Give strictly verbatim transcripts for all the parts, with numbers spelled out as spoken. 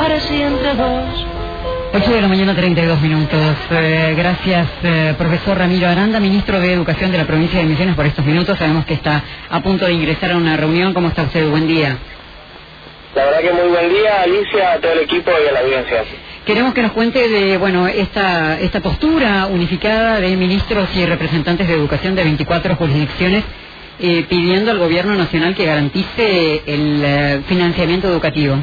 para siempre dos. ocho de la mañana, treinta y dos minutos. Eh, gracias, eh, profesor Ramiro Aranda, ministro de Educación de la provincia de Misiones, por estos minutos. Sabemos que está a punto de ingresar a una reunión. ¿Cómo está usted? Buen día. La verdad que muy buen día, Alicia, a todo el equipo y a la audiencia. Queremos que nos cuente de, bueno, esta, esta postura unificada de ministros y representantes de educación de veinticuatro jurisdicciones, eh, pidiendo al gobierno nacional que garantice el eh, financiamiento educativo.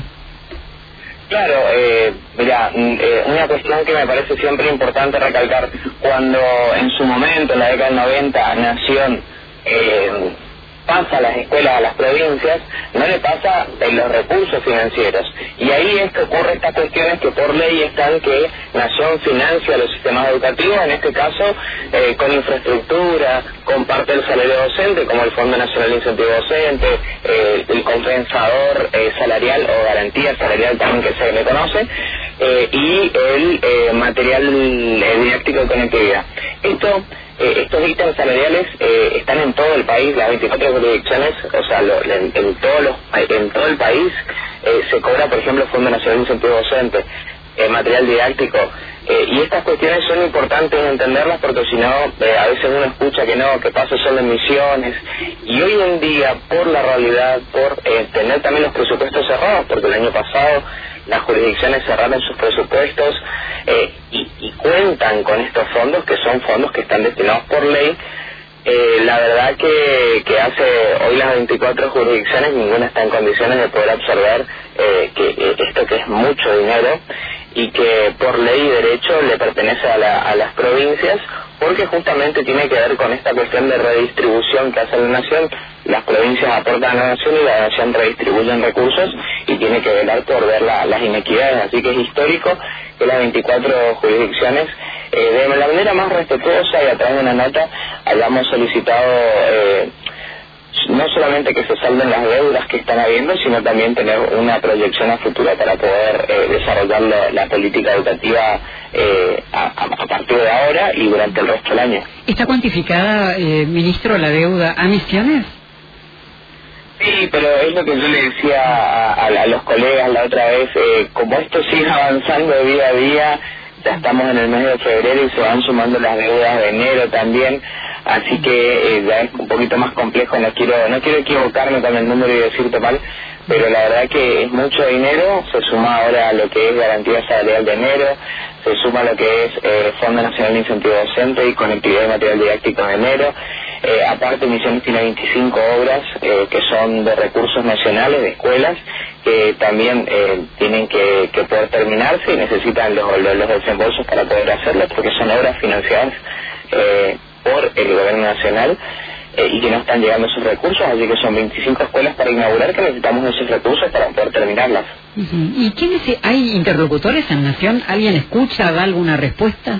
Claro, eh, mira, eh, una cuestión que me parece siempre importante recalcar, cuando en su momento, en la década del noventa, Nación eh, pasa a las escuelas, a las provincias, no le pasa en los recursos financieros. Y ahí es que ocurre estas cuestiones que por ley están, que Nación financia los sistemas educativos, en este caso eh, con infraestructura, con parte del salario docente, como el Fondo Nacional de Incentivo Docente, eh, el compensador eh, salarial o garantía salarial también que se le conoce, eh, y el eh, material eh, didáctico de conectividad. Esto Eh, estos ítems salariales eh, están en todo el país, las veinticuatro jurisdicciones, o sea, lo, en, en, todos los, en todo el país eh, se cobra, por ejemplo, el Fondo Nacional de Incentivo Docente, eh, material didáctico, eh, y estas cuestiones son importantes entenderlas porque si no, eh, a veces uno escucha que no, que pasa solo en Misiones, y hoy en día, por la realidad, por eh, tener también los presupuestos cerrados, porque el año pasado las jurisdicciones cerraron sus presupuestos eh, y, y cuentan con estos fondos, que son fondos que están destinados por ley. Eh, la verdad que, que hace hoy las veinticuatro jurisdicciones, ninguna está en condiciones de poder absorber eh, que eh, esto que es mucho dinero y que por ley y derecho le pertenece a, la, a las provincias, porque justamente tiene que ver con esta cuestión de redistribución que hace la Nación. Las provincias aportan a la Nación y la Nación redistribuye recursos y tiene que velar por ver la, las inequidades. Así que es histórico que las veinticuatro jurisdicciones, eh, de la manera más respetuosa y a través de una nota, hayamos solicitado eh, no solamente que se salden las deudas que están habiendo, sino también tener una proyección a futuro para poder eh, desarrollar la, la política educativa eh, a, a partir de ahora y durante el resto del año. ¿Está cuantificada, eh, ministro, la deuda a Misiones? Sí, pero es lo que yo le decía a, a, a los colegas la otra vez, eh, como esto sigue avanzando día a día, ya estamos en el mes de febrero y se van sumando las deudas de enero también, así que eh, ya es un poquito más complejo, no quiero no quiero equivocarme con el número y decirte mal, pero la verdad que es mucho dinero, se suma ahora lo que es garantía salarial de enero, se suma lo que es eh, Fondo Nacional de Incentivo Docente y conectividad y material didáctico de enero. Eh, aparte, Misiones tiene veinticinco obras eh, que son de recursos nacionales, de escuelas, que también eh, tienen que, que poder terminarse y necesitan los, los, los desembolsos para poder hacerlo, porque son obras financiadas eh, por el gobierno nacional eh, y que no están llegando esos recursos, así que son veinticinco escuelas para inaugurar que necesitamos esos recursos para poder terminarlas. Uh-huh. ¿Y quiénes hay interlocutores en Nación? ¿Alguien escucha, da alguna respuesta?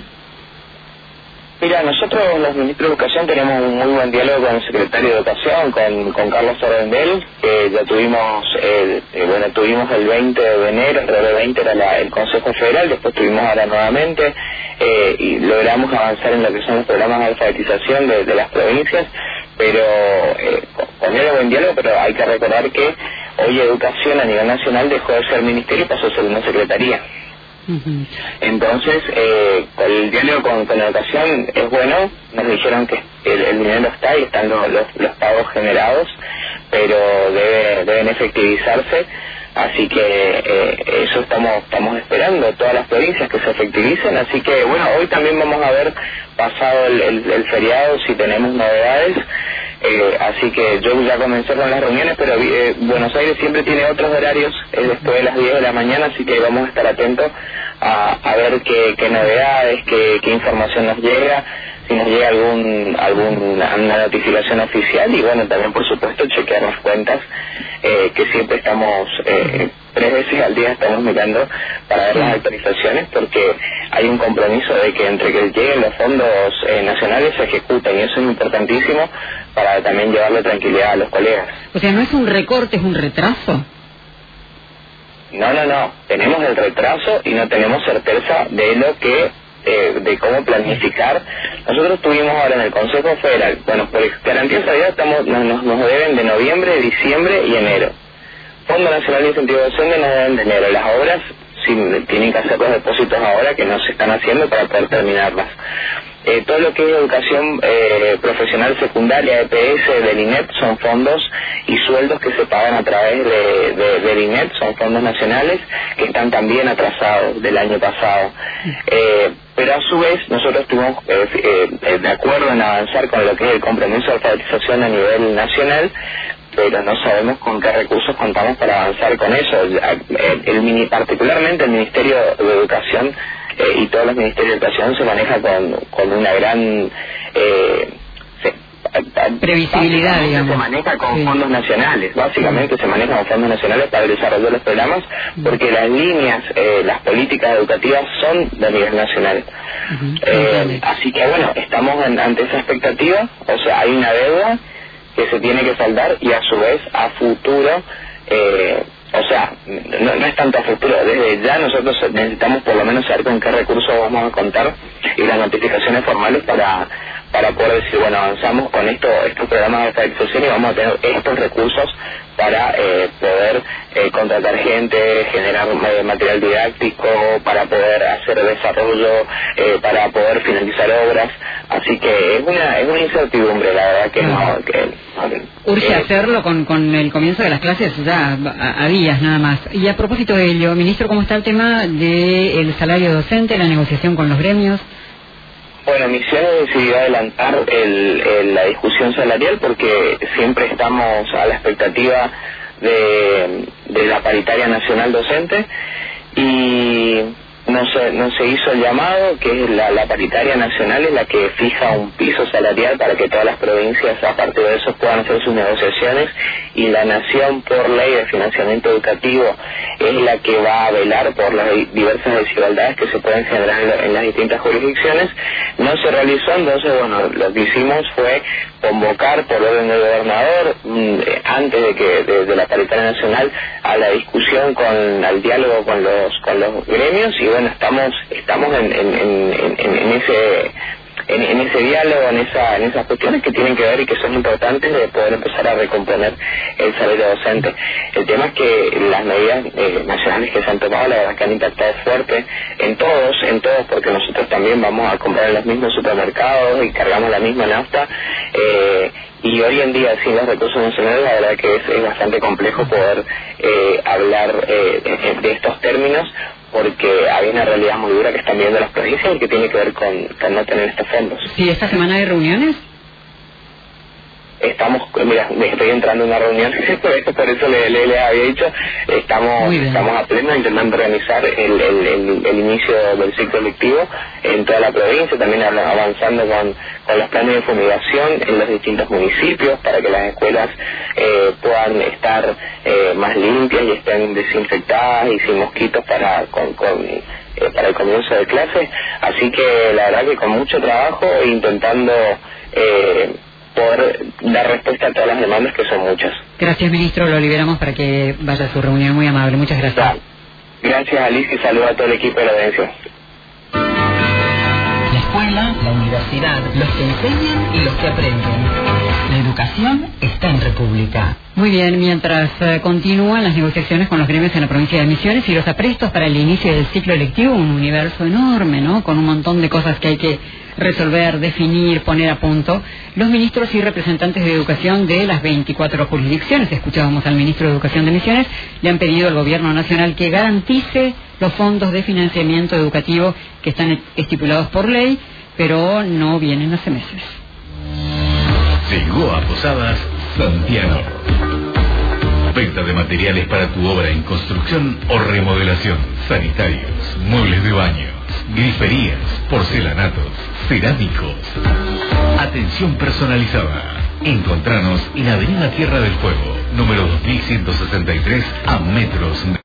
Mira, nosotros los ministros de Educación tenemos un muy buen diálogo con el secretario de Educación, con, con Carlos Ordendel, que ya tuvimos, eh, eh, bueno, tuvimos el veinte de enero, alrededor del veinte era la, el Consejo Federal, después tuvimos ahora nuevamente, eh, y logramos avanzar en lo que son los programas de alfabetización de, de las provincias, pero eh, con él buen diálogo, pero hay que recordar que hoy Educación a nivel nacional dejó de ser ministerio y pasó a ser una secretaría. Uh-huh. Entonces, eh, el diálogo con, con educación es bueno, nos dijeron que el, el dinero está y están los, los, los pagos generados, pero debe, deben efectivizarse, así que eh, eso estamos estamos esperando, todas las provincias que se efectivicen, así que bueno, hoy también vamos a ver, pasado el, el, el feriado, si tenemos novedades. Eh, así que yo ya comencé con las reuniones, pero eh, Buenos Aires siempre tiene otros horarios eh, después de las diez de la mañana, así que vamos a estar atentos a, a ver qué, qué novedades, qué, qué información nos llega, si nos llega algún alguna una notificación oficial y bueno, también por supuesto chequear las cuentas, eh, que siempre estamos, eh, tres veces al día estamos mirando para ver las actualizaciones, porque hay un compromiso de que entre que lleguen los fondos eh, nacionales se ejecuten, y eso es importantísimo para también llevarle tranquilidad a los colegas. O sea, ¿no es un recorte, es un retraso? No, no, no. Tenemos el retraso y no tenemos certeza de lo que, eh, de cómo planificar. Nosotros tuvimos ahora en el Consejo Federal, bueno, por garantía de salida estamos, nos, nos deben de noviembre, diciembre y enero. Fondo Nacional de Incentivo Docente nos deben de enero. Las obras sí, tienen que hacer los depósitos ahora que no se están haciendo para poder terminarlas. Eh, todo lo que es educación eh, profesional secundaria, E P S, del I N E P, son fondos y sueldos que se pagan a través de, de, del I N E P, son fondos nacionales que están también atrasados del año pasado. Eh, pero a su vez nosotros estuvimos eh, eh, de acuerdo en avanzar con lo que es el compromiso de alfabetización a nivel nacional, pero no sabemos con qué recursos contamos para avanzar con eso. El, el, el, particularmente el Ministerio de Educación eh, y todos los ministerios de Educación se maneja con, con una gran eh, se, previsibilidad, digamos. Se maneja con sí. fondos nacionales, básicamente sí. se maneja con fondos nacionales para el desarrollo de los programas, porque las líneas, eh, las políticas educativas son de nivel nacional. Uh-huh. eh, así que bueno, estamos en, ante esa expectativa, o sea, hay una deuda que se tiene que saldar y a su vez a futuro, eh, o sea, no, no es tanto a futuro, desde ya nosotros necesitamos por lo menos saber con qué recursos vamos a contar y las notificaciones formales para para poder decir, bueno, avanzamos con esto, estos programas de alfabetización y vamos a tener estos recursos para eh, poder eh, contratar gente, generar eh, material didáctico, para poder hacer desarrollo, eh, para poder finalizar obras. Así que es una es una incertidumbre, la verdad que no... Que, no Urge eh, hacerlo con, con el comienzo de las clases ya a, a días nada más. Y a propósito de ello, ministro, ¿cómo está el tema del salario docente, la negociación con los gremios? Bueno, Misiones decidió adelantar el, el, la discusión salarial porque siempre estamos a la expectativa de, de la paritaria nacional docente y no se, no se hizo el llamado, que es la, la paritaria nacional, es la que fija un piso salarial para que todas las provincias a partir de eso puedan hacer sus negociaciones, y la Nación, por ley de financiamiento educativo, es la que va a velar por las diversas desigualdades que se pueden generar en, la, en las distintas jurisdicciones. No se realizó, entonces bueno, lo que hicimos fue convocar por orden del gobernador mmm, antes de que de, de la paritaria nacional a la discusión, con al diálogo con los con los gremios, y bueno, estamos estamos en, en, en, en, en ese en, en ese diálogo, en esa en esas cuestiones que tienen que ver y que son importantes de poder empezar a recomponer el salario docente. El tema es que las medidas eh, nacionales que se han tomado, la verdad que han impactado fuerte en todos, en todos, porque nosotros también vamos a comprar en los mismos supermercados y cargamos la misma nafta, eh, y hoy en día sin los recursos nacionales la verdad que es, es bastante complejo poder eh, hablar eh, de, de estos términos, porque hay una realidad muy dura que están viviendo las provincias y que tiene que ver con, con no tener estos fondos. ¿Sí, esta semana hay reuniones? Estamos, mira, estoy entrando en una reunión, por eso, por eso le, le, le había dicho, estamos estamos a pleno intentando organizar el, el, el, el inicio del ciclo lectivo en toda la provincia, también avanzando con, con los planes de fumigación en los distintos municipios para que las escuelas eh, puedan estar eh, más limpias y estén desinfectadas y sin mosquitos para con, con eh, para el comienzo de clases. Así que la verdad que con mucho trabajo e intentando eh, poder dar respuesta a todas las demandas, que son muchas. Gracias, ministro, lo liberamos para que vaya a su reunión. Muy amable, muchas gracias. Ya. Gracias, Alice, y saludo a todo el equipo de la audiencia. La escuela, la universidad, los que enseñan y los que aprenden. La educación está en República. Muy bien, mientras eh, continúan las negociaciones con los gremios en la provincia de Misiones y los aprestos para el inicio del ciclo lectivo, un universo enorme, ¿no?, con un montón de cosas que hay que resolver, definir, poner a punto, los ministros y representantes de educación de las veinticuatro jurisdicciones, escuchábamos al ministro de Educación de Misiones, le han pedido al gobierno nacional que garantice los fondos de financiamiento educativo que están estipulados por ley, pero no vienen hace meses. Llegó a Posadas Santiano. Venta de materiales para tu obra en construcción o remodelación, sanitarios, muebles de baño, griferías, porcelanatos, cerámicos. Atención personalizada. Encontranos en Avenida Tierra del Fuego, número dos mil ciento sesenta y tres, a metros de